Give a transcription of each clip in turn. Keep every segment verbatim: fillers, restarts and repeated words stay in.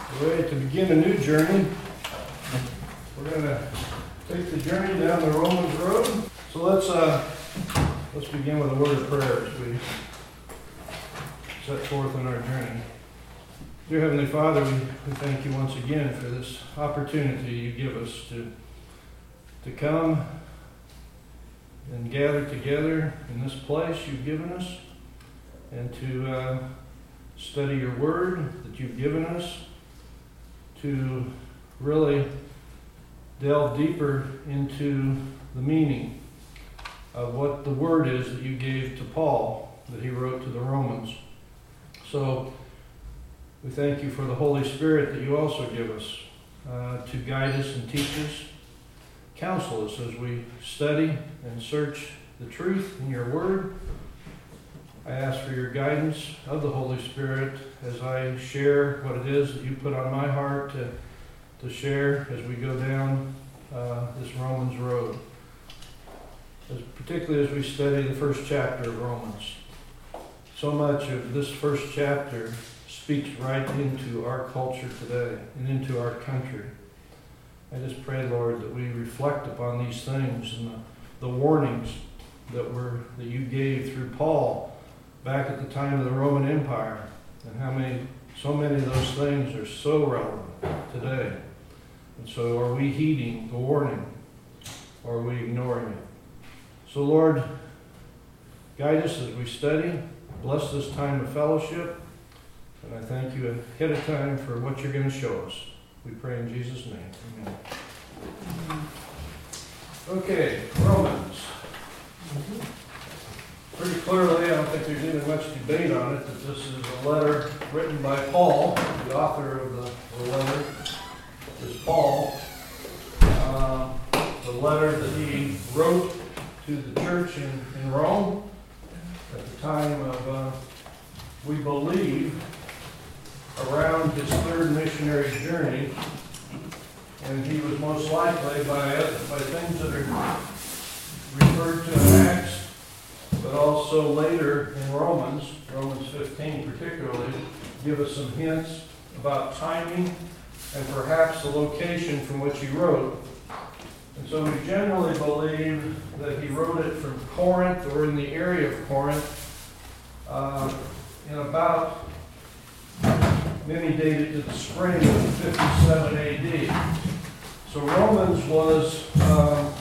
We're ready to begin a new journey. We're going to take the journey down the Romans road. So let's uh, let's begin with a word of prayer as we set forth on our journey. Dear Heavenly Father, we, we thank you once again for this opportunity you give us to to come and gather together in this place you've given us, and to uh, study your word that you've given us, to really delve deeper into the meaning of what the word is that you gave to Paul, that he wrote to the Romans. So we thank you for the Holy Spirit that you also give us uh, to guide us and teach us, counsel us as we study and search the truth in your word. I ask for your guidance of the Holy Spirit as I share what it is that you put on my heart to, to share as we go down uh, this Romans road, as, particularly as we study the first chapter of Romans. So much of this first chapter speaks right into our culture today and into our country. I just pray, Lord, that we reflect upon these things and the, the warnings that were that you gave through Paul back at the time of the Roman Empire, and how many, so many of those things are so relevant today. And so are we heeding the warning, or are we ignoring it? So Lord, guide us as we study. Bless this time of fellowship. And I thank you ahead of time for what you're going to show us. We pray in Jesus' name. Amen. Okay, Romans. Pretty clearly, I don't think there's even much debate on it, that this is a letter written by Paul. The author of the, the letter is Paul. Uh, the letter that he wrote to the church in, in Rome at the time of, uh, we believe, around his third missionary journey. And he was most likely, by, by things that are referred to in Acts, but also later in Romans, Romans fifteen particularly, give us some hints about timing and perhaps the location from which he wrote. And so we generally believe that he wrote it from Corinth, or in the area of Corinth, uh, in about, many dated to the spring of fifty-seven A D. So Romans was, um,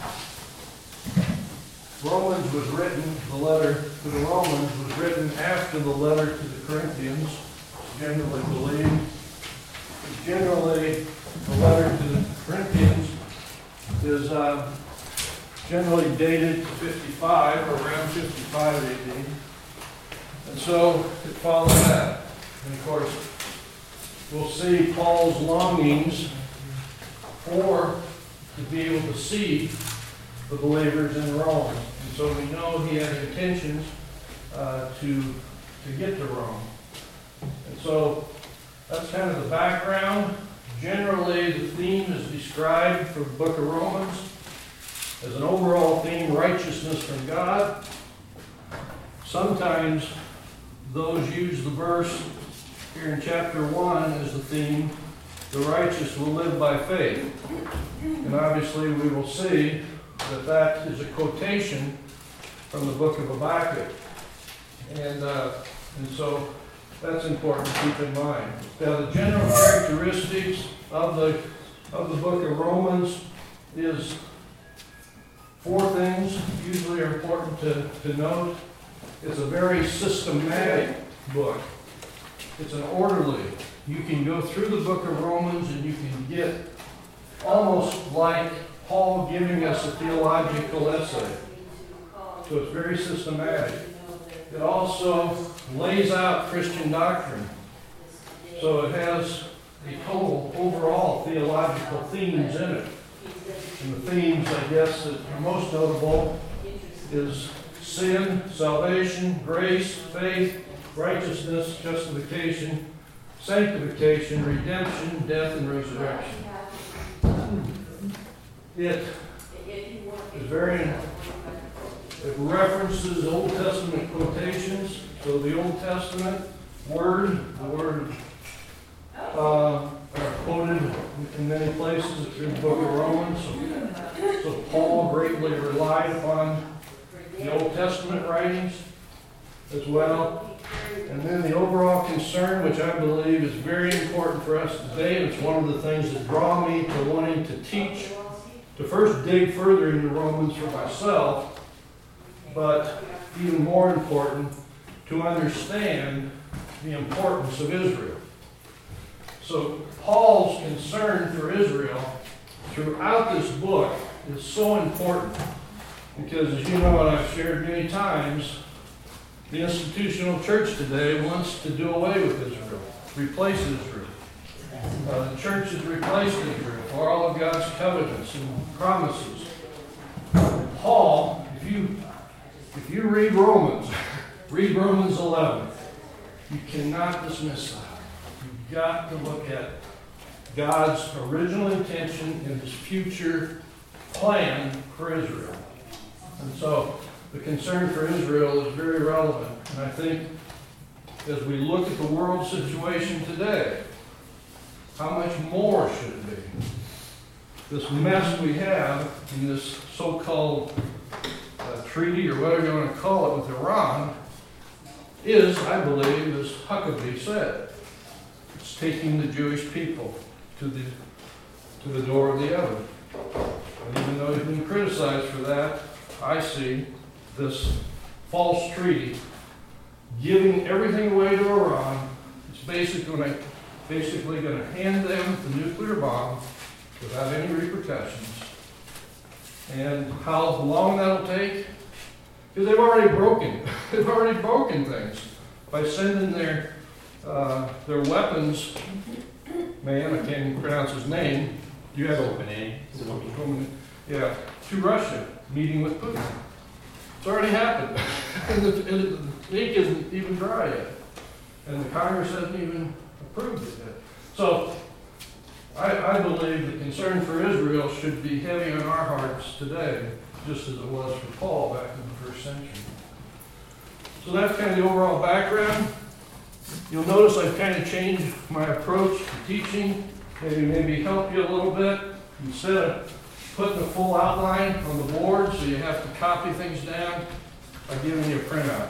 Romans was written, the letter to the Romans was written after the letter to the Corinthians, generally believed. Generally, the letter to the Corinthians is uh, generally dated to fifty-five, or around fifty-five A D. And so it follows that. And of course, we'll see Paul's longings for to be able to see the believers in Rome. And so we know he had intentions uh, to, to get to Rome. And so that's kind of the background. Generally, the theme is described for the book of Romans as an overall theme, righteousness from God. Sometimes those use the verse here in chapter one as the theme, the righteous will live by faith. And obviously we will see that that is a quotation from the book of Habakkuk. And, uh, and so that's important to keep in mind. Now, the general characteristics of the, of the book of Romans is four things usually are important to, to note. It's a very systematic book. It's an orderly. You can go through the book of Romans and you can get almost like Paul giving us a theological essay. So it's very systematic. It also lays out Christian doctrine. So it has a total overall theological themes in it. And the themes, I guess, that are most notable is sin, salvation, grace, faith, righteousness, justification, sanctification, redemption, death, and resurrection. It is very, it references Old Testament quotations. So the Old Testament word, the word uh, in many places through the book of Romans. So, so Paul greatly relied upon the Old Testament writings as well. And then the overall concern, which I believe is very important for us today, and it's one of the things that draw me to wanting to teach, to first dig further into Romans for myself, but even more important, to understand the importance of Israel. So Paul's concern for Israel throughout this book is so important because, as you know, and I've shared many times, the institutional church today wants to do away with Israel, replace Israel. Uh, the church has replaced Israel for all of God's covenants and promises. Paul, if you if you read Romans, read Romans eleven, you cannot dismiss that. You've got to look at God's original intention and His future plan for Israel. And so the concern for Israel is very relevant. And I think as we look at the world situation today, how much more should it be? This mess we have in this so-called uh, treaty, or whatever you want to call it, with Iran, is, I believe, as Huckabee said, it's taking the Jewish people to the to the door of the oven. And even though he's been criticized for that, I see this false treaty giving everything away to Iran. It's basically going to, basically going to hand them the nuclear bomb without any repercussions. And how long that'll take? Because they've already broken, they've already broken things by sending their uh, their weapons. Man, I can't even pronounce his name. You have a yeah, to Russia, meeting with Putin. It's already happened, and, the, and the ink isn't even dry yet, and the Congress hasn't even approved it yet. So, I, I believe the concern for Israel should be heavy on our hearts today, just as it was for Paul back in the first century. So that's kind of the overall background. You'll notice I've kind of changed my approach to teaching, maybe maybe help you a little bit. Instead of putting the full outline on the board so you have to copy things down, I've given you a printout.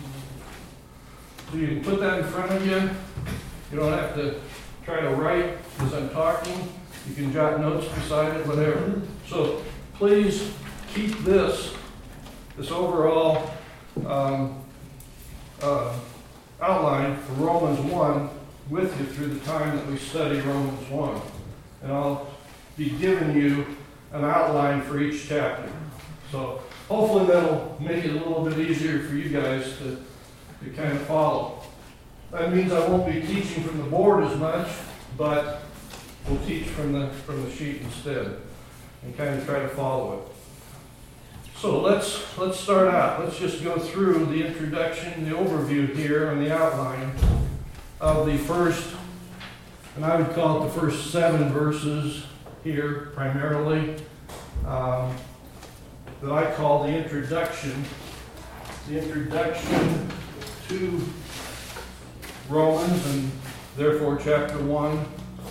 So you can put that in front of you. You don't have to try to write as I'm talking. You can jot notes beside it, whatever. So please keep this, this overall um, uh, outline for Romans one with you through the time that we study Romans one. And I'll be giving you an outline for each chapter. So hopefully that'll make it a little bit easier for you guys to, to kind of follow. That means I won't be teaching from the board as much, but we'll teach from the from the sheet instead and kind of try to follow it. So let's let's start out. Let's just go through the introduction, the overview here on the outline of the first, and I would call it the first seven verses here primarily, um, that I call the introduction, the introduction to Romans, and therefore chapter one.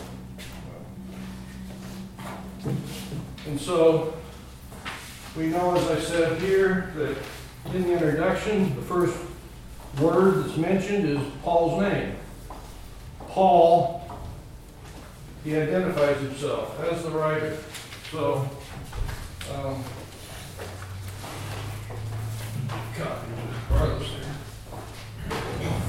And so we know, as I said here, that in the introduction, the first word that's mentioned is Paul's name. Paul, he identifies himself as the writer. So, um, copy regardless there.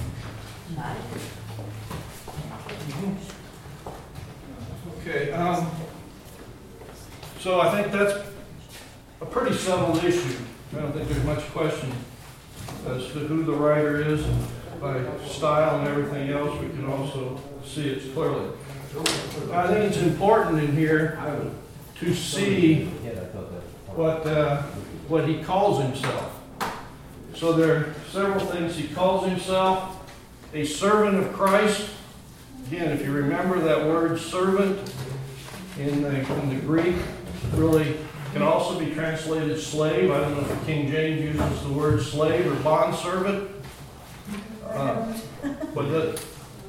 Okay, um, so I think that's a pretty settled issue. I don't think there's much question as to who the writer is. By style and everything else, we can also see it clearly. I think it's important in here to see what uh, what he calls himself. So there are several things he calls himself: a servant of Christ. Again, if you remember that word servant in the, in the Greek, really can also be translated slave. I don't know if King James uses the word slave or bondservant. Uh, but the,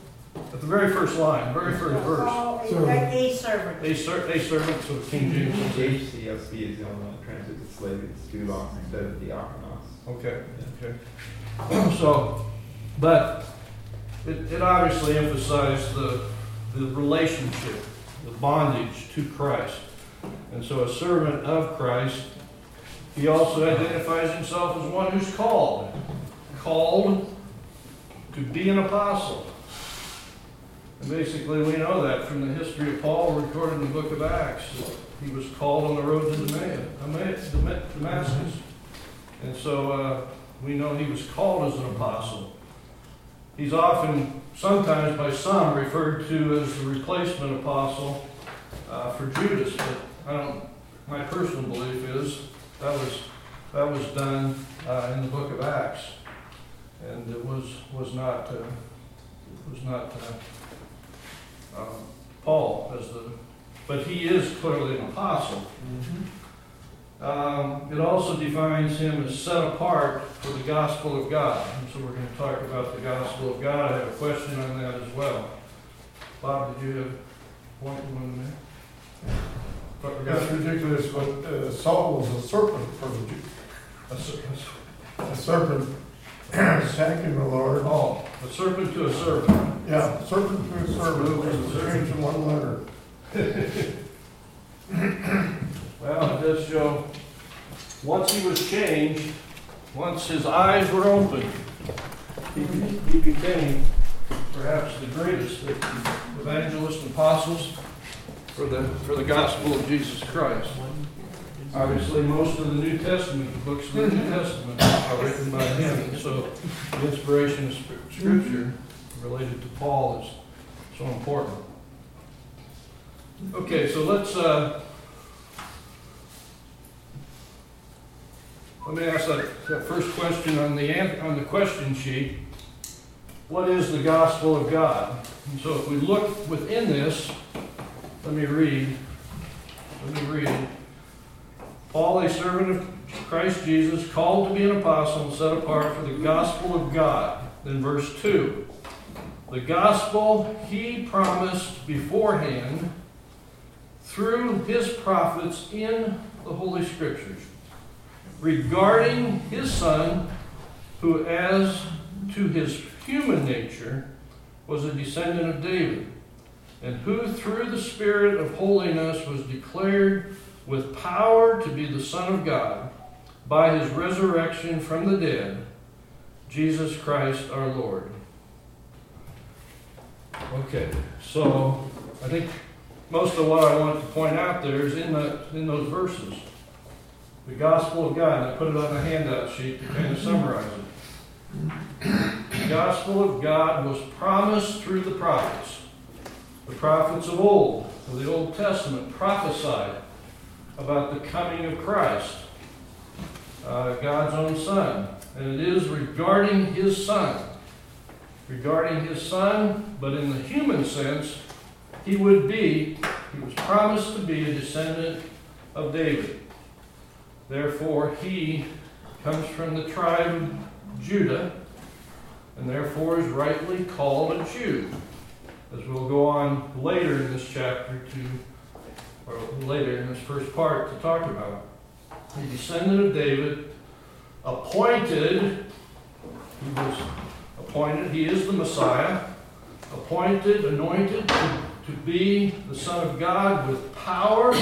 At the very first line, very first verse. Oh, So- a servant. A ser- a servant, so King James will say. H C S B is the only one that translates slave, it's doulos instead of diakonos. Okay, okay. So, but it, it obviously emphasized the, the relationship, the bondage to Christ. And so a servant of Christ, he also identifies himself as one who's called. Called to be an apostle. And basically we know that from the history of Paul recorded in the book of Acts. That he was called on the road to Damascus. Damascus. And so uh, we know he was called as an apostle. He's often, sometimes by some, referred to as the replacement apostle uh, for Judas. But I don't, my personal belief is that was that was done uh, in the book of Acts. And it was was not uh, was not uh, uh, Paul as the, but he is clearly an apostle. Mm-hmm. Um, it also defines him as set apart for the gospel of God. And so we're going to talk about the gospel of God. I have a question on that as well. Bob, did you have one you wanted to make? But we got That's ridiculous, but uh, Saul was a serpent for the Jews. a, ser- A serpent attacking the Lord. oh, a serpent to a servant. Yeah, serpent to a serpent, there's a change in one letter. Well, it does show, once he was changed, once his eyes were opened, he, he became perhaps the greatest of evangelists and apostles for the, for the gospel of Jesus Christ. Obviously, most of the New Testament, the books of the New Testament are written by him, and so the inspiration of Scripture related to Paul is so important. Okay, so let's, uh, let me ask that, that first question on the, an- on the question sheet. What is the gospel of God? And so if we look within this, let me read, let me read. Paul, a servant of Christ Jesus, called to be an apostle and set apart for the gospel of God. Then verse two. The gospel he promised beforehand through his prophets in the Holy Scriptures, regarding his Son, who as to his human nature was a descendant of David, and who through the Spirit of holiness was declared with power to be the Son of God by his resurrection from the dead, Jesus Christ our Lord. Okay, so I think most of what I want to point out there is in, the, in those verses. The gospel of God, and I put it on the handout sheet to kind of summarize it. The gospel of God was promised through the prophets. The prophets of old, of the Old Testament, prophesied about the coming of Christ, uh, God's own Son. And it is regarding his Son. Regarding his Son, but in the human sense, he would be, he was promised to be a descendant of David. Therefore, he comes from the tribe of Judah, and therefore is rightly called a Jew. As we'll go on later in this chapter to, or later in this first part to talk about. A descendant of David, appointed, he was appointed, he is the Messiah, appointed, anointed to, to be the Son of God with power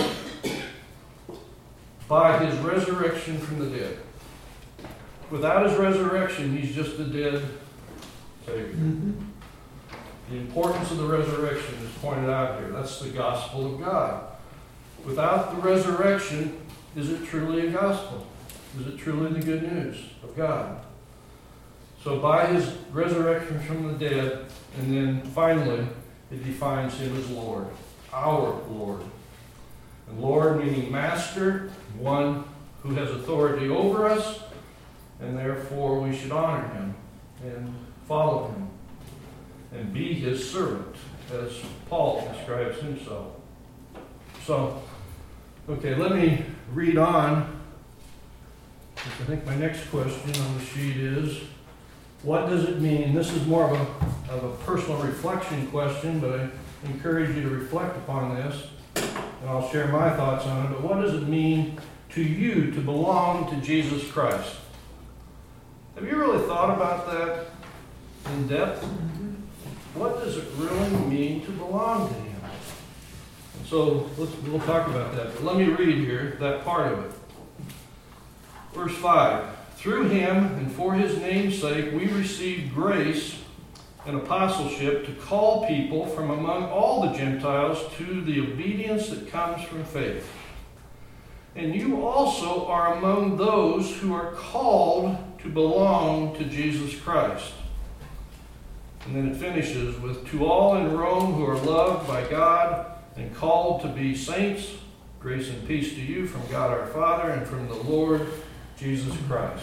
by his resurrection from the dead. Without his resurrection, he's just a dead Savior. Mm-hmm. The importance of the resurrection is pointed out here. That's the gospel of God. Without the resurrection, is it truly a gospel? Is it truly the good news of God? So by his resurrection from the dead, and then finally, it defines him as Lord, our Lord. And Lord meaning master, one who has authority over us, and therefore we should honor him and follow him and be his servant, as Paul describes himself. So, okay, let me read on. I think my next question on the sheet is, what does it mean? This is more of a, of a personal reflection question, but I encourage you to reflect upon this, and I'll share my thoughts on it. But what does it mean to you to belong to Jesus Christ? Have you really thought about that in depth? What does it really mean to belong to Him? And so let's, we'll talk about that. But let me read here that part of it. Verse five. Through Him and for His name's sake we received grace and apostleship to call people from among all the Gentiles to the obedience that comes from faith. And you also are among those who are called to belong to Jesus Christ. And then it finishes with, to all in Rome who are loved by God and called to be saints, grace and peace to you from God our Father and from the Lord Jesus Christ.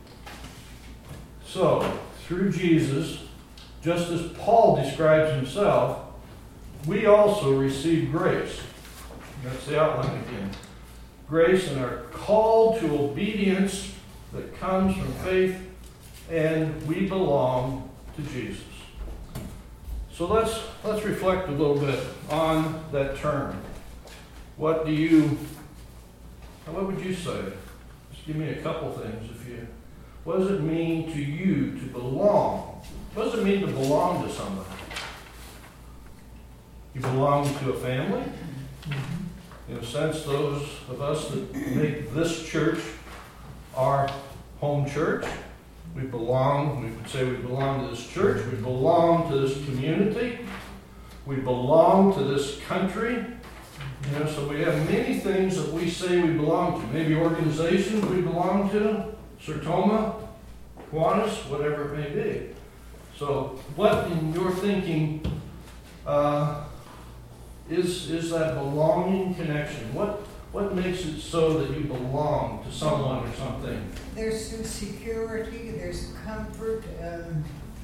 So, through Jesus, just as Paul describes himself, we also receive grace. That's the outline again. Grace and are called to obedience that comes from faith, and we belong to Jesus. So let's let's reflect a little bit on that term. What do you, what would you say? Just give me a couple things. If you, what does it mean to you to belong? What does it mean to belong to somebody? You belong to a family. In a sense, those of us that make this church our home church, we belong, we would say we belong to this church, we belong to this community, we belong to this country. You know, so we have many things that we say we belong to. Maybe organizations we belong to, Sertoma, Kiwanis, whatever it may be. So what in your thinking uh, is, is that belonging connection? What, what makes it so that you belong to someone or something? There's some security, there's comfort. Um,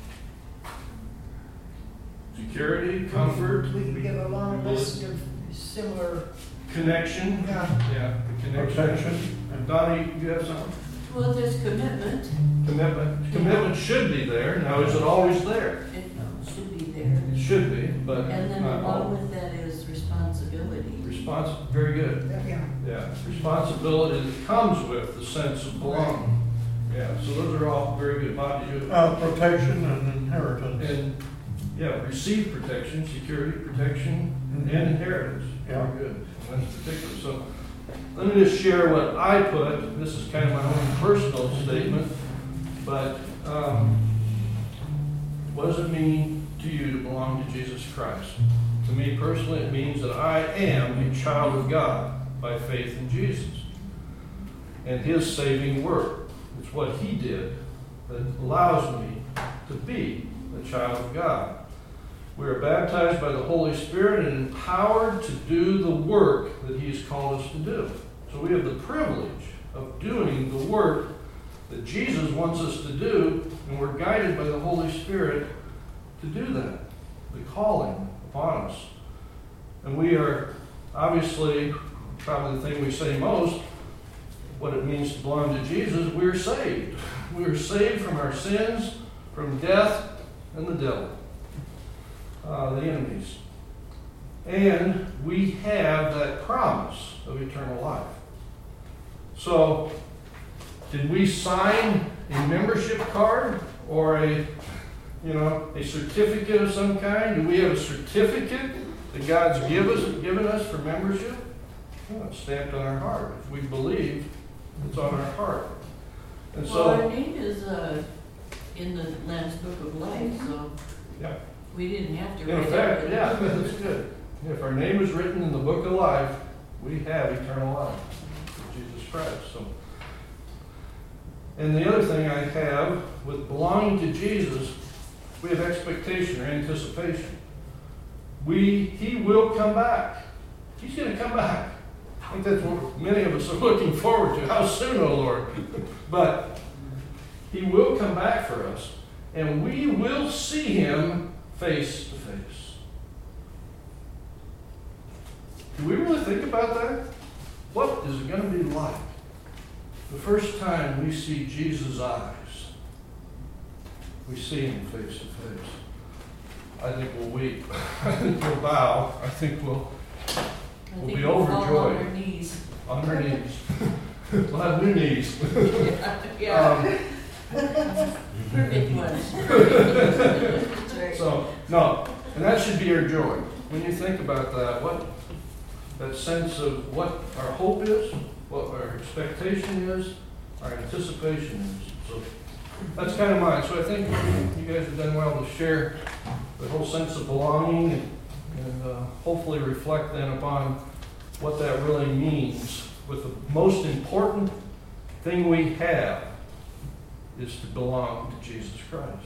Security, comfort, we can give a long list of similar. connection. Yeah. Yeah, the connection. Protection. And Donnie, you have something? Well, there's commitment. Commitment. Commitment should be there. Now, is it always there? It should be there. It should be, but And then not along always. with that is responsibility. Response, very good. Yeah. Yeah, responsibility that comes with the sense of belonging. Yeah, so those are all very good. Bob, did you? Uh, protection and inheritance. And, yeah, receive protection, security, protection, and inheritance. Yeah. Very good. And that's particular. So let me just share what I put. This is kind of my own personal statement, but um, what does it mean to you to belong to Jesus Christ? To me personally, it means that I am a child of God by faith in Jesus and His saving work. It's what He did that allows me to be a child of God. We are baptized by the Holy Spirit and empowered to do the work that He has called us to do. So we have the privilege of doing the work that Jesus wants us to do, and we're guided by the Holy Spirit to do that, the calling upon us. And we are obviously, probably the thing we say most, what it means to belong to Jesus, we're saved. We are saved from our sins, from death and the devil. Uh, the enemies. And we have that promise of eternal life. So, did we sign a membership card or a, you know, a certificate of some kind? Do we have a certificate that God's give us, given us for membership? Well, it's stamped on our heart. If we believe, it's on our heart. And Well, our so, name is uh, in the Lamb's Book of Life, so yeah. we didn't have to In write effect, it. yeah, that's good. If our name is written in the book of life, we have eternal life through Jesus Christ. So, and the other thing I have with belonging to Jesus, we have expectation or anticipation. We, He will come back. He's going to come back. I think that's what many of us are looking forward to. How soon, O Lord? But He will come back for us, and we will see Him face to face. Do we really think about that? What is it going to be like the first time we see Jesus' eyes? we see him face to face. I think we'll weep. I think we'll bow. I think we'll I We'll think be we'll fall on overjoyed. our knees. on our knees. We'll have new knees. Yeah, Um, perfect ones. That's right. So, no, and that should be our joy. When you think about that, what, that sense of what our hope is, what our expectation is, our anticipation is. So that's kind of mine. So I think you guys have done well to share the whole sense of belonging and, and uh, hopefully reflect then upon what that really means. With the most important thing we have is to belong to Jesus Christ.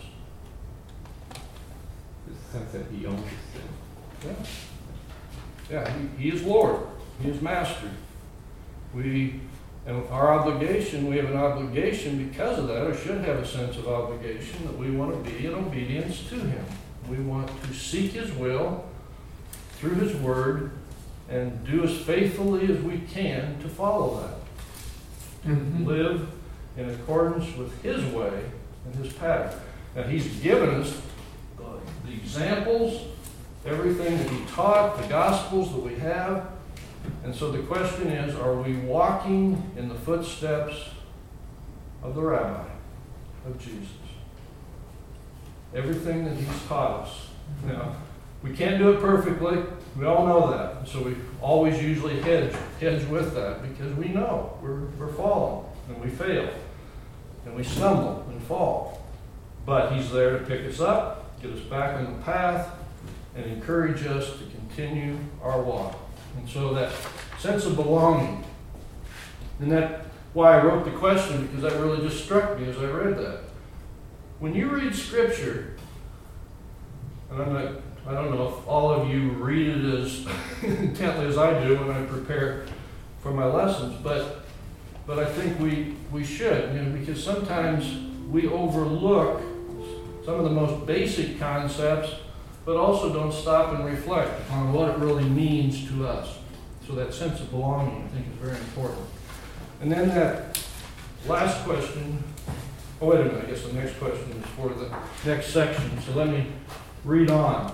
The sense that he owns it. Yeah. Yeah, he, he is Lord. He is Master. We, and our obligation, we have an obligation because of that, or should have a sense of obligation, that we want to be in obedience to him. We want to seek his will through his word and do as faithfully as we can to follow that. Mhm. Live in accordance with his way and his pattern. Now, he's given us the, the examples, everything that he taught, the gospels that we have. And so the question is, are we walking in the footsteps of the Rabbi, of Jesus? Everything that he's taught us. Now, we can't do it perfectly. We all know that. So we always usually hedge, hedge with that because we know we're, we're falling and we fail and we stumble and fall. But he's there to pick us up, get us back on the path, and encourage us to continue our walk. And so that sense of belonging, and that's why I wrote the question, because that really just struck me as I read that. When you read Scripture, and I'm not, I don't know if all of you read it as intently as I do when I prepare for my lessons, but but I think we, we should, you know, because sometimes we overlook some of the most basic concepts, but also don't stop and reflect on what it really means to us. So that sense of belonging, I think, is very important. And then that last question, oh, wait a minute, I guess the next question is for the next section. So let me read on.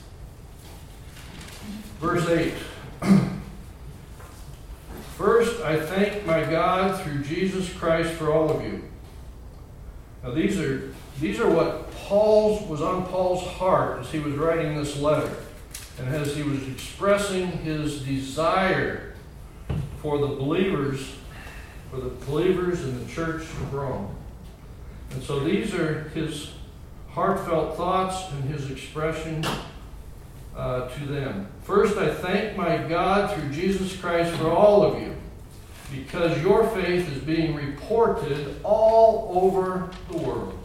Verse eight. First, I thank my God through Jesus Christ for all of you. Now these are these are what Paul's was on Paul's heart as he was writing this letter, and as he was expressing his desire for the believers, for the believers in the church of Rome. And so these are his heartfelt thoughts and his expression uh, to them. First, I thank my God through Jesus Christ for all of you, because your faith is being reported all over the world.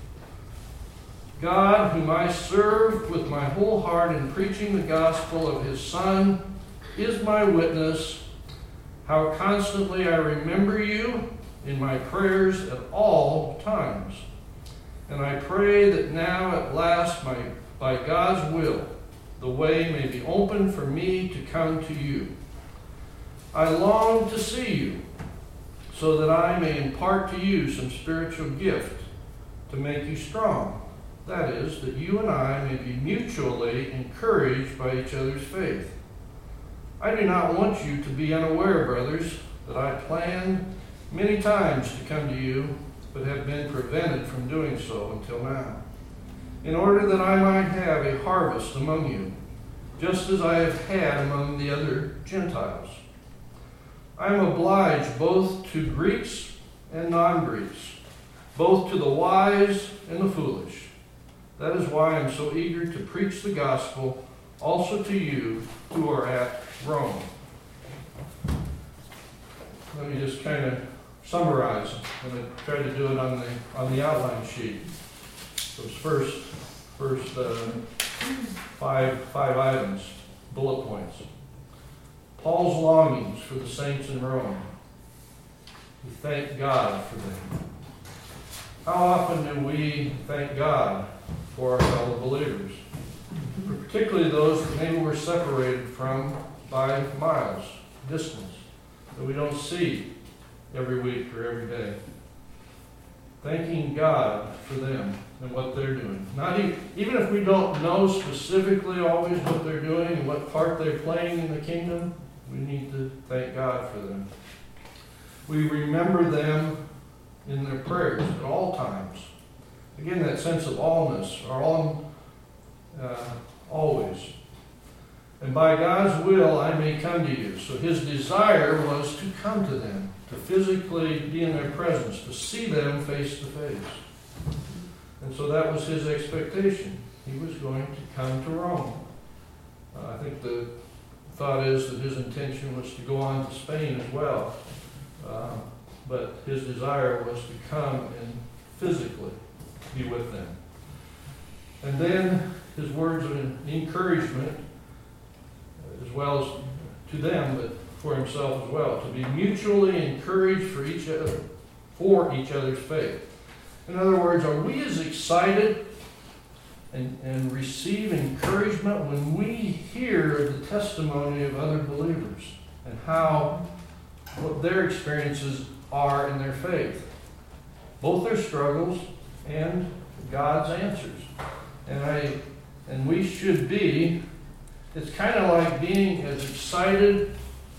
God, whom I serve with my whole heart in preaching the gospel of his Son, is my witness, how constantly I remember you in my prayers at all times. And I pray that now at last, my, by God's will, the way may be open for me to come to you. I long to see you, so that I may impart to you some spiritual gift to make you strong. That is, that you and I may be mutually encouraged by each other's faith. I do not want you to be unaware, brothers, that I planned many times to come to you, but have been prevented from doing so until now, in order that I might have a harvest among you, just as I have had among the other Gentiles. I am obliged both to Greeks and non-Greeks, both to the wise and the foolish. That is why I am so eager to preach the gospel also to you who are at Rome. Let me just kind of summarize, and I tried to do it on the on the outline sheet. Those first first uh, five five items, bullet points. Paul's longings for the saints in Rome. We thank God for them. How often do we thank God for our fellow believers, particularly those that maybe we're separated from by miles, distance, that we don't see every week or every day? Thanking God for them in what they're doing. Not even, even if we don't know specifically always what they're doing and what part they're playing in the kingdom, we need to thank God for them. We remember them in their prayers at all times. Again, that sense of allness, or all, uh, always. And by God's will, I may come to you. So his desire was to come to them, to physically be in their presence, to see them face to face. And so that was his expectation. He was going to come to Rome. Uh, I think the thought is that his intention was to go on to Spain as well. Uh, but his desire was to come and physically be with them. And then his words of encouragement, as well as to them, but for himself as well, to be mutually encouraged for each other, for each other's faith. In other words, are we as excited and, and receive encouragement when we hear the testimony of other believers and how, what their experiences are in their faith? Both their struggles and God's answers. And I, and we should be, it's kind of like being as excited.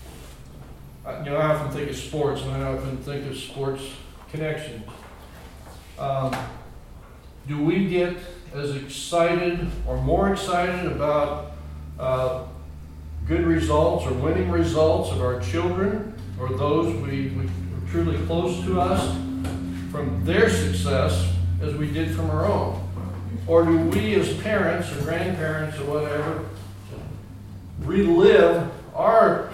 You know, I often think of sports, and I often think of sports connections. Um, do we get as excited or more excited about uh, good results or winning results of our children or those we, we are truly close to us from their success as we did from our own? Or do we as parents or grandparents or whatever relive our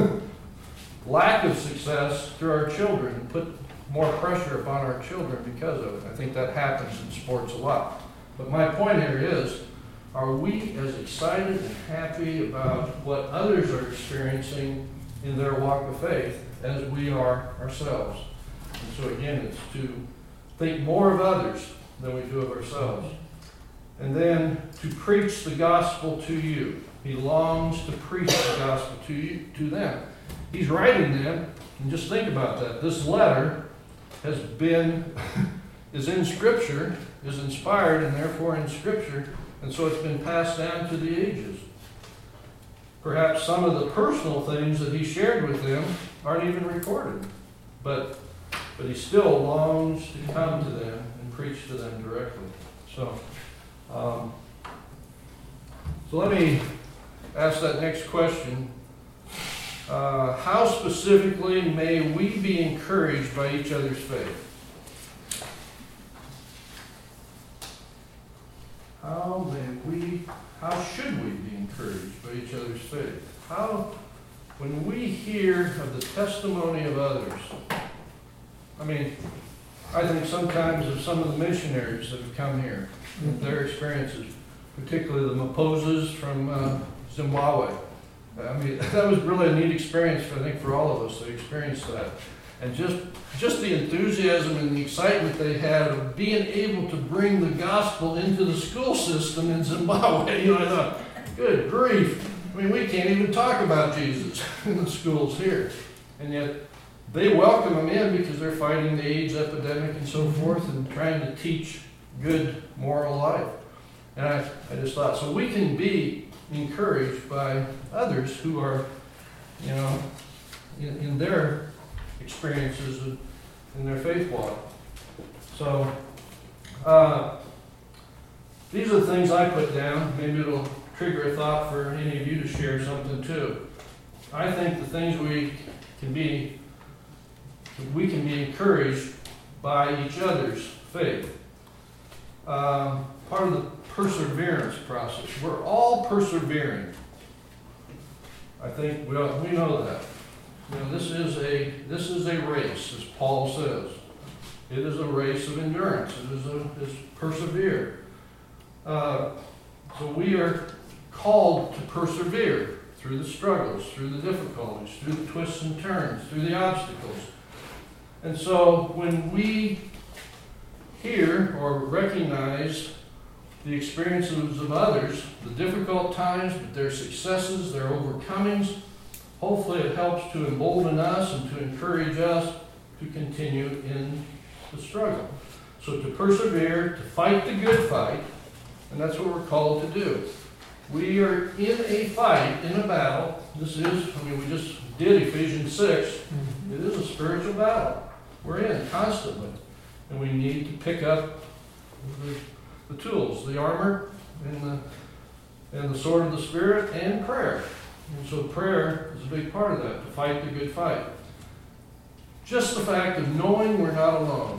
lack of success through our children and put more pressure upon our children because of it? I think that happens in sports a lot. But my point here is, are we as excited and happy about what others are experiencing in their walk of faith as we are ourselves? And so again, it's to think more of others than we do of ourselves. And then to preach the gospel to you. He longs to preach the gospel to you, to them. He's writing them, and just think about that. This letter has been, is in Scripture, is inspired, and therefore in Scripture, and so it's been passed down to the ages. Perhaps some of the personal things that he shared with them aren't even recorded, but but he still longs to come to them and preach to them directly. So, um, so let me ask that next question. Uh, how specifically may we be encouraged by each other's faith? How may we, how should we be encouraged by each other's faith? How, when we hear of the testimony of others, I mean, I think sometimes of some of the missionaries that have come here, their experiences, particularly the Maposes from uh, Zimbabwe. I mean, that was really a neat experience, for, I think, for all of us that experienced that. And just, just the enthusiasm and the excitement they had of being able to bring the gospel into the school system in Zimbabwe. You know, I thought, good grief. I mean, we can't even talk about Jesus in the schools here. And yet, they welcome them in because they're fighting the AIDS epidemic and so forth and trying to teach good moral life. And I, I just thought, so we can be encouraged by others who are, you know, in, in their experiences in their faith walk. So, uh, these are the things I put down. Maybe it'll trigger a thought for any of you to share something too. I think the things we can be, we can be encouraged by each other's faith. Uh, part of the perseverance process. We're all persevering. I think we we know that. You know, this is a this is a race, as Paul says. It is a race of endurance. It is a is persevere. Uh, so we are called to persevere through the struggles, through the difficulties, through the twists and turns, through the obstacles. And so when we hear or recognize the experiences of others, the difficult times, but their successes, their overcomings, hopefully it helps to embolden us and to encourage us to continue in the struggle. So to persevere, to fight the good fight, and that's what we're called to do. We are in a fight, in a battle. This is, I mean, we just did Ephesians six. It is a spiritual battle. We're in constantly. And we need to pick up the, the tools, the armor, and the, and the sword of the Spirit, and prayer. And so prayer is a big part of that, to fight the good fight. Just the fact of knowing we're not alone.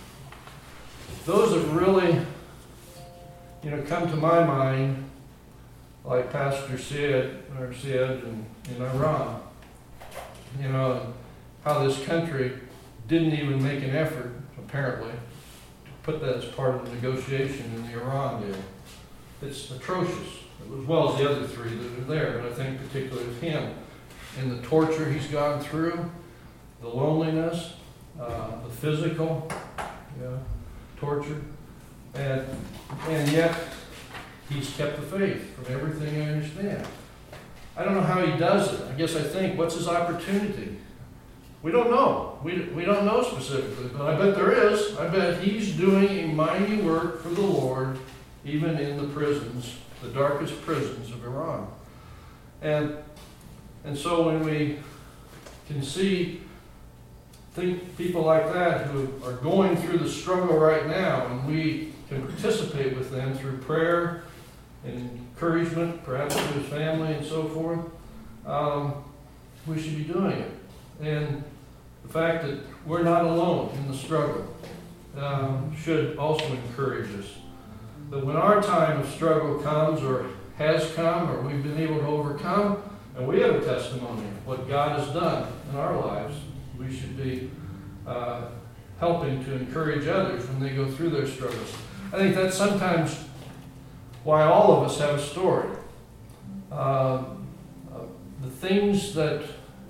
Those have really, you know, come to my mind, like Pastor Sid, or Sid in, in Iran. You know, how this country didn't even make an effort, apparently, to put that as part of the negotiation in the Iran deal. It's atrocious, as well as the other three that are there, but I think particularly of him. And the torture he's gone through, the loneliness, uh, the physical yeah, torture, and and yet he's kept the faith from everything I understand. I don't know how he does it. I guess I think, what's his opportunity? We don't know. We, we don't know specifically, but I bet there is. I bet he's doing a mighty work for the Lord, even in the prisons, the darkest prisons of Iran. And, and so when we can see think people like that who are going through the struggle right now, and we can participate with them through prayer and encouragement, perhaps to his family and so forth, um, we should be doing it. And the fact that we're not alone in the struggle um, should also encourage us. That when our time of struggle comes, or has come, or we've been able to overcome, and we have a testimony of what God has done in our lives, we should be uh, helping to encourage others when they go through their struggles. I think that's sometimes why all of us have a story. Uh, uh, the things that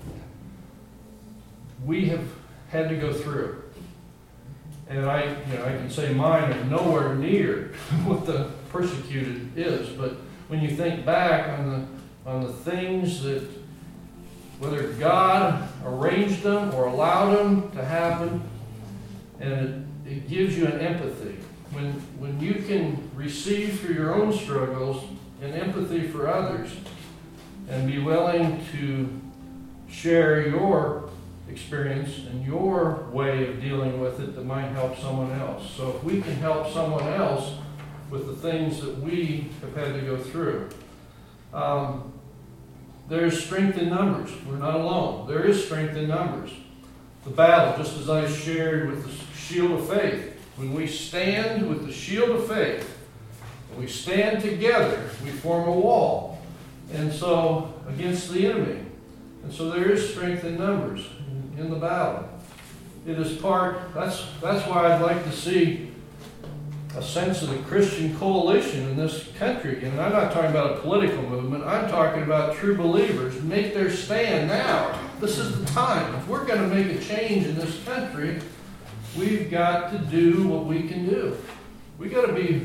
we have had to go through. And I, you know, I can say mine are nowhere near what the persecuted is, but when you think back on the on the things that, whether God arranged them or allowed them to happen, and it, it gives you an empathy. When when you can receive through your own struggles an empathy for others, and be willing to share your experience and your way of dealing with it that might help someone else. So if we can help someone else with the things that we have had to go through, um, there's strength in numbers. We're not alone. There is strength in numbers. The battle, just as I shared with the shield of faith, when we stand with the shield of faith, and we stand together, we form a wall. And so, against the enemy. And so there is strength in numbers in, in the battle. It is part, that's, that's why I'd like to see a sense of the Christian coalition in this country. And I'm not talking about a political movement. I'm talking about true believers make their stand now. This is the time. If we're going to make a change in this country, we've got to do what we can do. We've got to be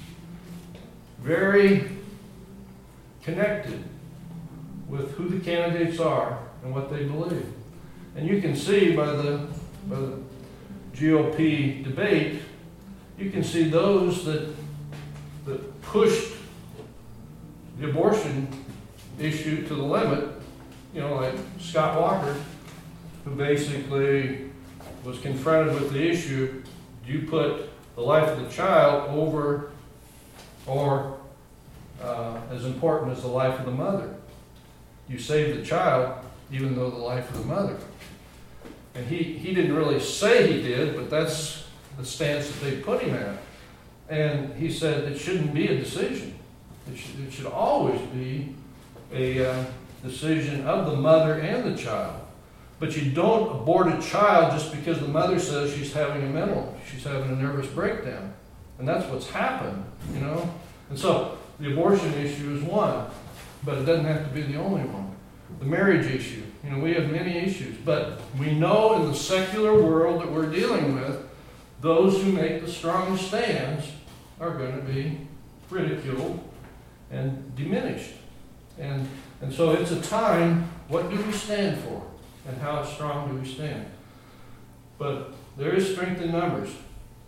very connected with who the candidates are and what they believe. And you can see by the, by the G O P debate, you can see those that, that pushed the abortion issue to the limit, you know, like Scott Walker, who basically was confronted with the issue, do you put the life of the child over or uh, as important as the life of the mother? You save the child even though the life of the mother. And he, he didn't really say he did, but that's the stance that they put him at. And he said it shouldn't be a decision. It should, it should always be a uh, decision of the mother and the child. But you don't abort a child just because the mother says she's having a mental, she's having a nervous breakdown. And that's what's happened, you know. And so the abortion issue is one, but it doesn't have to be the only one. The marriage issue, you know, we have many issues, but we know in the secular world that we're dealing with, those who make the strong stands are going to be ridiculed and diminished. And, and so it's a time, what do we stand for? And how strong do we stand? But there is strength in numbers.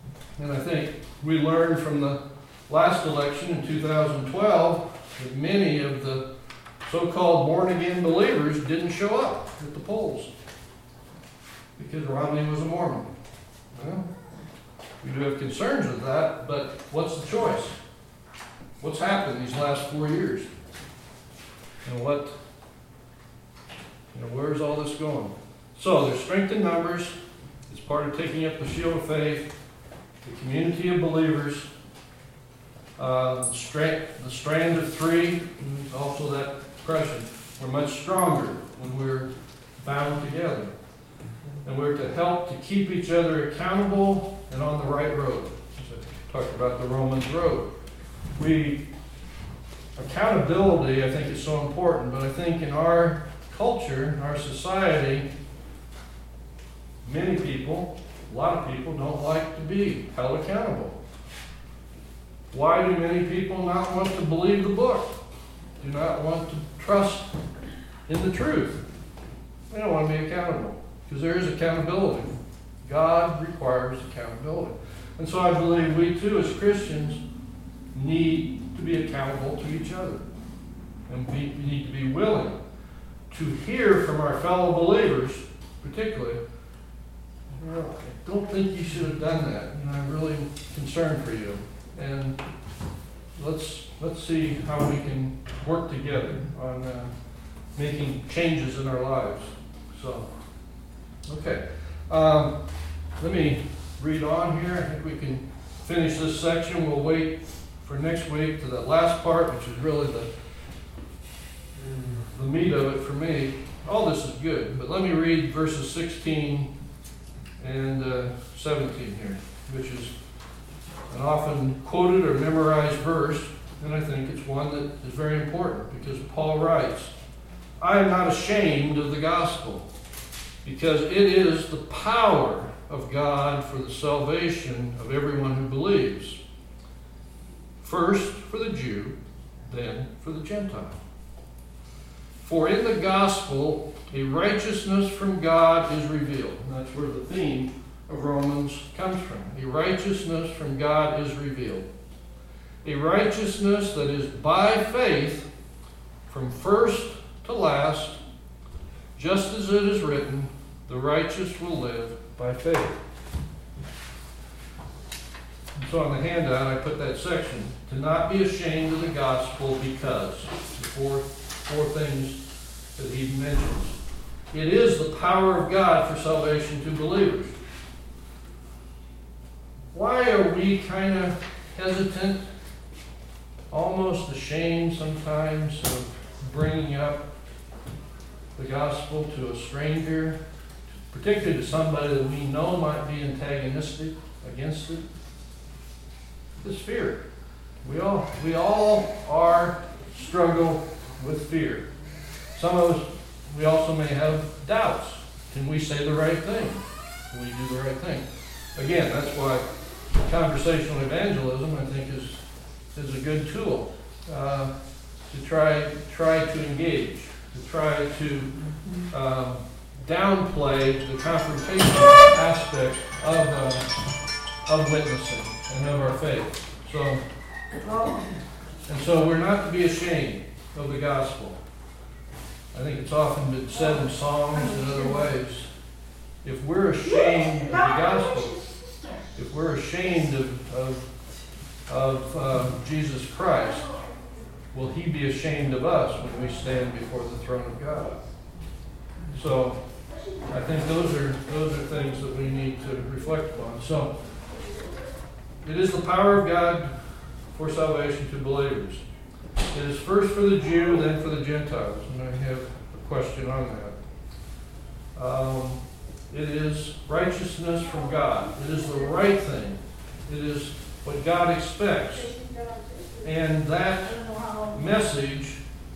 And I think we learned from the last election in two thousand twelve that many of the so-called born-again believers didn't show up at the polls because Romney was a Mormon. Well, we do have concerns with that, but what's the choice? What's happened these last four years? And what, you know, where's all this going? So there's strength in numbers. It's part of taking up the shield of faith, the community of believers, uh, the, strength, the strand of three, and also that expression. We're much stronger when we're bound together. And we're to help to keep each other accountable and on the right road. As I talked about the Romans road. We, accountability, I think, is so important, but I think in our culture, in our society, many people, a lot of people, don't like to be held accountable. Why do many people not want to believe the book? Do not want to trust in the truth? They don't want to be accountable. Because there is accountability. God requires accountability. And so I believe we too, as Christians, need to be accountable to each other. And we need to be willing to hear from our fellow believers, particularly, well, I don't think you should have done that. You know, I'm really concerned for you. And let's let's see how we can work together on uh, making changes in our lives. So. Okay, um, let me read on here. I think we can finish this section. We'll wait for next week to that last part, which is really the, the meat of it for me. All this is good, but let me read verses sixteen and uh, seventeen here, which is an often quoted or memorized verse, and I think it's one that is very important because Paul writes, I am not ashamed of the gospel, because it is the power of God for the salvation of everyone who believes. First for the Jew, then for the Gentile. For in the gospel, a righteousness from God is revealed. And that's where the theme of Romans comes from. A righteousness from God is revealed. A righteousness that is by faith from first to last, just as it is written, the righteous will live by faith. And so on the handout, I put that section, to not be ashamed of the gospel because, the four, four things that he mentions. It is the power of God for salvation to believers. Why are we kind of hesitant, almost ashamed sometimes of bringing up the gospel to a stranger, particularly to somebody that we know might be antagonistic against it? It's fear. We all, we all are struggle with fear. Some of us, we also may have doubts. Can we say the right thing? Can we do the right thing? Again, that's why conversational evangelism, I think, is is a good tool uh, to try try to engage, to try to um, downplay the confrontation aspect of uh, of witnessing and of our faith. So, and so we're not to be ashamed of the gospel. I think it's often been said in songs and other ways. If we're ashamed of the gospel, if we're ashamed of of, of uh, Jesus Christ, will He be ashamed of us when we stand before the throne of God? So, I think those are those are things that we need to reflect upon. So, it is the power of God for salvation to believers. It is first for the Jew, then for the Gentiles. And I have a question on that. Um, it is righteousness from God. It is the right thing. It is what God expects. And that message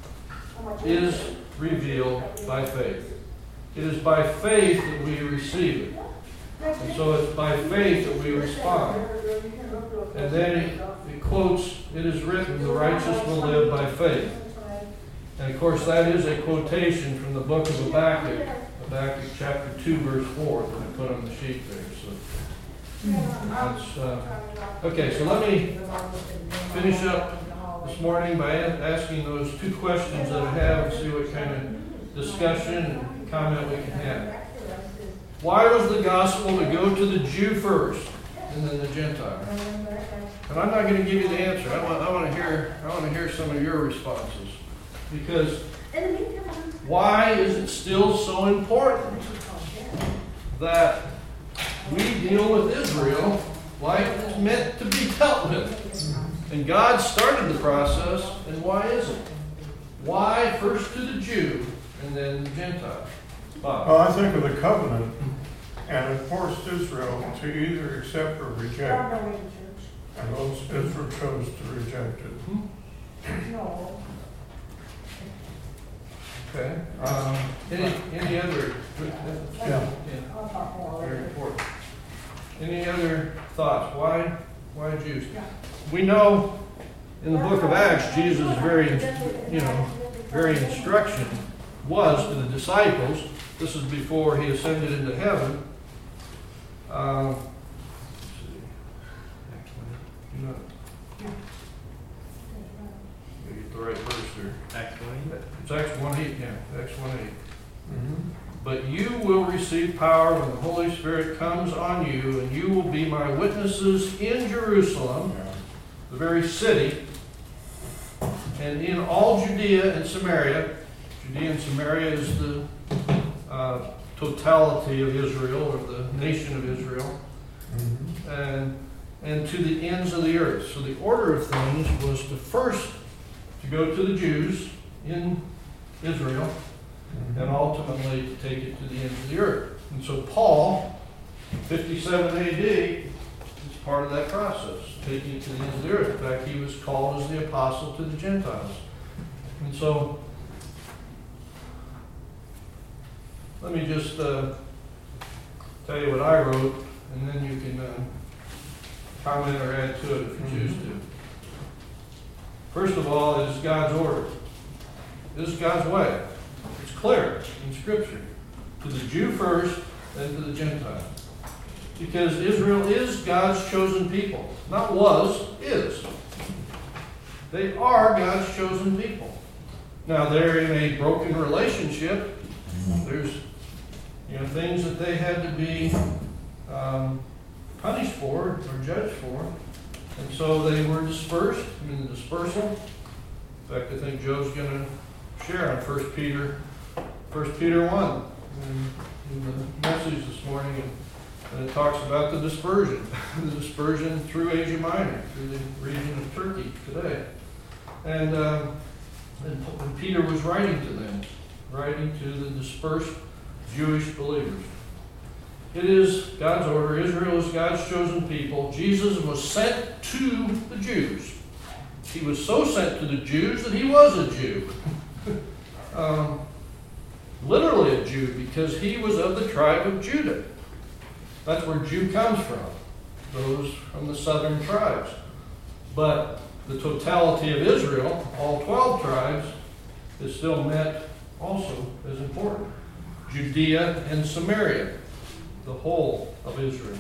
is revealed by faith. It is by faith that we receive it. And so it's by faith that we respond. And then it, it quotes, it is written, the righteous will live by faith. And of course that is a quotation from the book of Habakkuk, Habakkuk chapter two, verse four, that I put on the sheet there. So That's, uh, okay, so let me finish up this morning by a- asking those two questions that I have, see what kind of discussion and comment we can have. Why was the gospel to go to the Jew first and then the Gentile? And I'm not going to give you the answer. I want, I want to hear, I want to hear some of your responses. Because why is it still so important that we deal with Israel like it's meant to be dealt with? And God started the process, and why is it? Why first to the Jew and then the Gentile? Bob. Well, I think of the covenant, and it forced Israel to either accept or reject. And those Israel chose to reject it. No. Okay. Um, any, any other? Yeah. Very important. Any other thoughts? Why, why Jews? We know in the book of Acts, Jesus' very, you know, very instruction was to the disciples. This is before he ascended into heaven. Um, let's see. Do not- Let me get the right verse there. Acts twenty? It's Acts one eight, yeah, Acts one eight. Mhm. But you will receive power when the Holy Spirit comes on you, and you will be my witnesses in Jerusalem, Yeah. the very city, and in all Judea and Samaria. Judea and Samaria is the uh, totality of Israel, or the nation of Israel, Mhm. and and to the ends of the earth. So the order of things was to first to go to the Jews in Israel, and ultimately to take it to the ends of the earth. And so Paul, fifty-seven A D, is part of that process, taking it to the ends of the earth. In fact, he was called as the apostle to the Gentiles. And so, let me just uh, tell you what I wrote, and then you can uh, comment or add to it if you choose to. First of all, it is God's order. This is God's way. It's clear in Scripture. To the Jew first, then to the Gentile. Because Israel is God's chosen people. Not was, is. They are God's chosen people. Now, they're in a broken relationship. There's, you know, things that they had to be um, punished for or judged for. And so they were dispersed. I mean, the dispersal. In fact, I think Joe's going to share on First Peter, First Peter one in, in the message this morning, and, and it talks about the dispersion, the dispersion through Asia Minor, through the region of Turkey today. And, uh, and, and Peter was writing to them, writing to the dispersed Jewish believers. It is God's order. Israel is God's chosen people. Jesus was sent to the Jews. He was so sent to the Jews that he was a Jew. um, literally a Jew, because he was of the tribe of Judah. That's where Jew comes from, those from the southern tribes. But the totality of Israel, all twelve tribes, is still meant also as important. Judea and Samaria, the whole of Israel.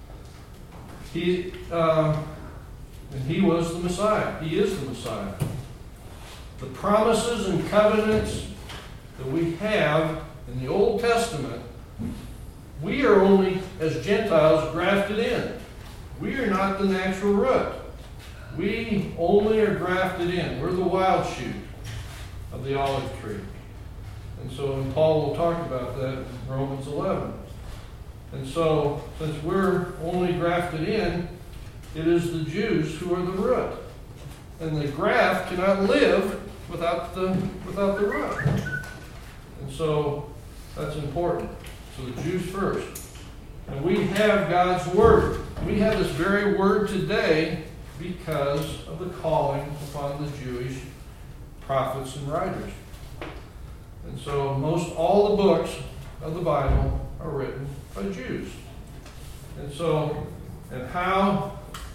He, uh, and he was the Messiah. He is the Messiah. The promises and covenants that we have in the Old Testament, we are only, as Gentiles, grafted in. We are not the natural root. We only are grafted in. We're the wild shoot of the olive tree. And so, and Paul will talk about that in Romans eleven. And so, since we're only grafted in, it is the Jews who are the root. And the graft cannot live without the, without the root. And so, that's important. So the Jews first. And we have God's Word. We have this very Word today because of the calling upon the Jewish prophets and writers. And so most all the books of the Bible are written by Jews. And so, and how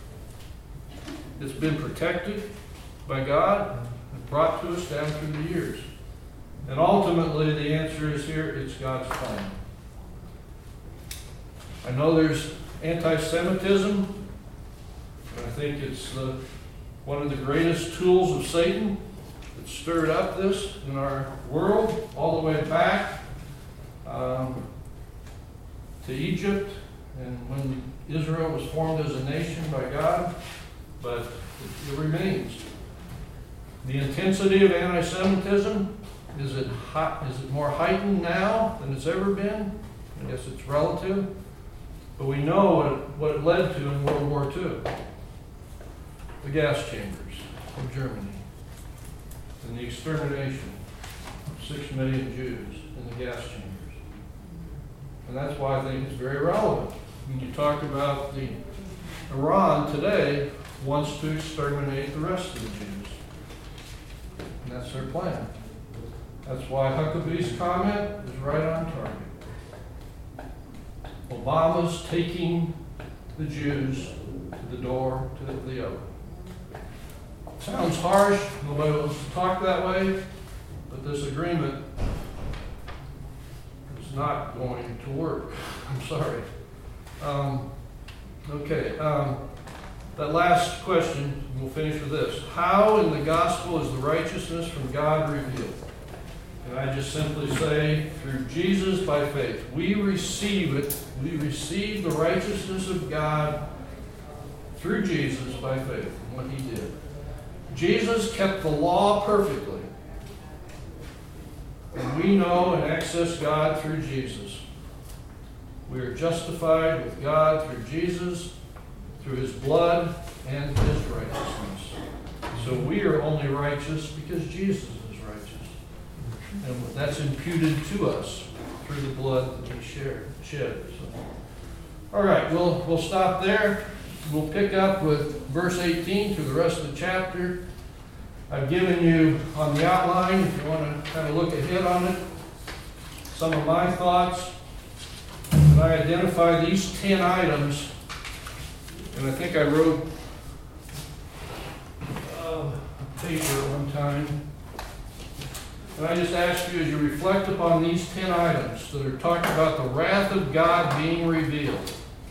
it's been protected by God and brought to us down through the years. And ultimately, the answer is here, it's God's plan. I know there's anti-Semitism. I think it's the, one of the greatest tools of Satan that stirred up this in our world, all the way back um, to Egypt and when Israel was formed as a nation by God, but it, it remains. The intensity of anti-Semitism, is it hot, is it more heightened now than it's ever been? I guess it's relative. But we know what it, what it led to in World War Two. The gas chambers of Germany and the extermination of six million Jews in the gas chambers. And that's why I think it's very relevant. When you talk about the Iran today wants to exterminate the rest of the Jews. And that's their plan. That's why Huckabee's comment is right on target. Obama's taking the Jews to the door to the oven. Sounds harsh, nobody wants to talk that way, but this agreement is not going to work. I'm sorry. Um, okay, um, that last question, we'll finish with this. How in the gospel is the righteousness from God revealed? And I just simply say, through Jesus by faith. We receive it. We receive the righteousness of God through Jesus by faith, and what he did. Jesus kept the law perfectly. And we know and access God through Jesus. We are justified with God through Jesus, through his blood and his righteousness. So we are only righteous because Jesus is righteous. And that's imputed to us through the blood that he shared, shed. So. All right, we'll, we'll stop there. We'll pick up with verse eighteen through the rest of the chapter. I've given you on the outline, if you want to kind of look ahead on it, some of my thoughts. And I identified these ten items, and I think I wrote uh, a paper at one time. And I just ask you, as you reflect upon these ten items that are talking about the wrath of God being revealed,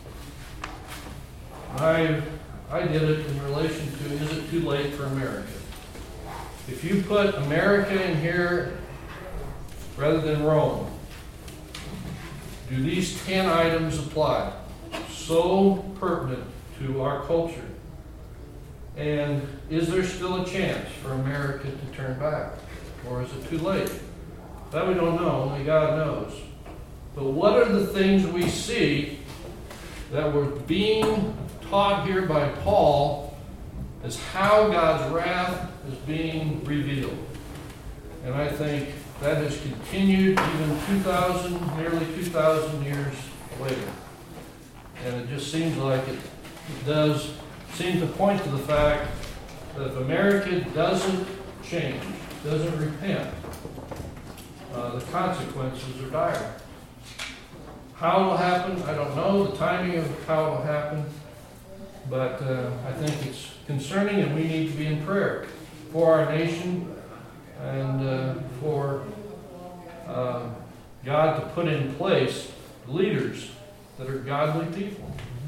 I, I did it in relation to, is it too late for America? If you put America in here rather than Rome, do these ten items apply? So pertinent to our culture. And is there still a chance for America to turn back? Or is it too late? That we don't know, only God knows. But what are the things we see that were being taught here by Paul as how God's wrath is being revealed? And I think that has continued even two thousand, nearly two thousand years later. And it just seems like it, it does seem to point to the fact that if America doesn't change, doesn't repent, uh, the consequences are dire. How it will happen, I don't know. The timing of how it will happen. But uh, I think it's concerning, and we need to be in prayer for our nation and uh, for uh, God to put in place leaders that are godly people.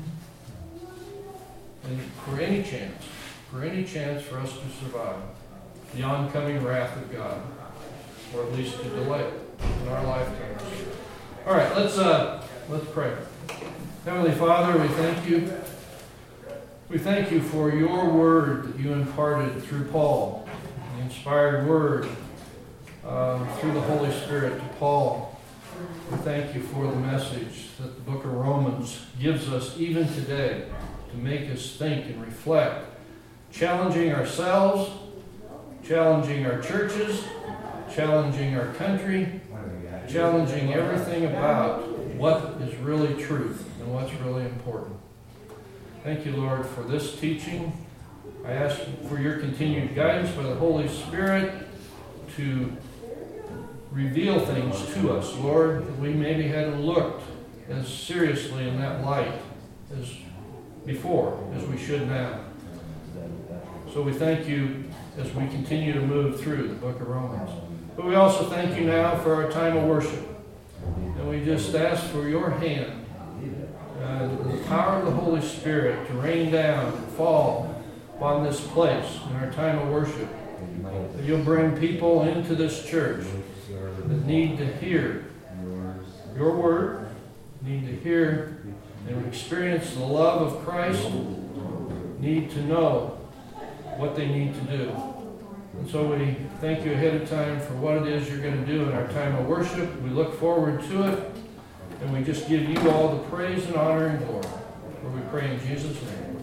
And for any chance, for any chance for us to survive the oncoming wrath of God, or at least to delay it in our lifetimes. All right, let's uh, let's pray. Heavenly Father, we thank you. We thank you for your word that you imparted through Paul, the inspired word uh, through the Holy Spirit to Paul. We thank you for the message that the book of Romans gives us even today to make us think and reflect, challenging ourselves, challenging our churches, challenging our country, challenging everything about what is really truth and what's really important. Thank you, Lord, for this teaching. I ask for your continued guidance by the Holy Spirit to reveal things to us, Lord, that we maybe hadn't looked as seriously in that light as before, as we should now. So we thank you as we continue to move through the book of Romans. But we also thank you now for our time of worship. And we just ask for your hand uh, the power of the Holy Spirit to rain down and fall upon this place in our time of worship. That you'll bring people into this church that need to hear your word, need to hear and experience the love of Christ, need to know what they need to do. And so we thank you ahead of time for what it is you're going to do in our time of worship. We look forward to it, and we just give you all the praise and honor and glory. For we pray in Jesus' name.